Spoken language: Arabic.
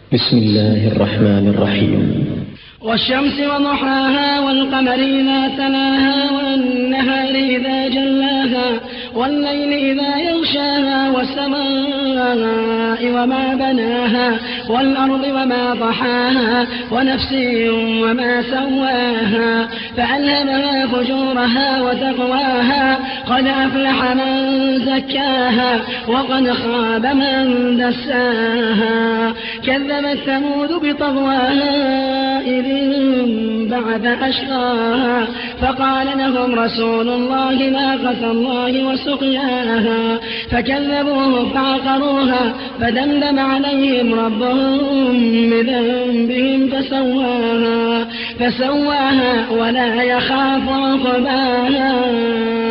بسم الله الرحمن الرحيم. والشمس وضحاها والقمر إذا تلاها والنهار إذا جلاها والليل إذا يغشاها والسماء وما بناها والأرض وما طحاها ونفس وما سواها فألهمها فجورها وتقواها قد أفلح من زكاها وقد خاب من دساها كذبت ثمود بطغواها إذ بعث أشقاها فقال لهم رسول الله ناقة الله وسقياها فكذبوه فعقروها فدمدم عليهم ربهم بذنبهم فسواها ولا يخاف عقباها.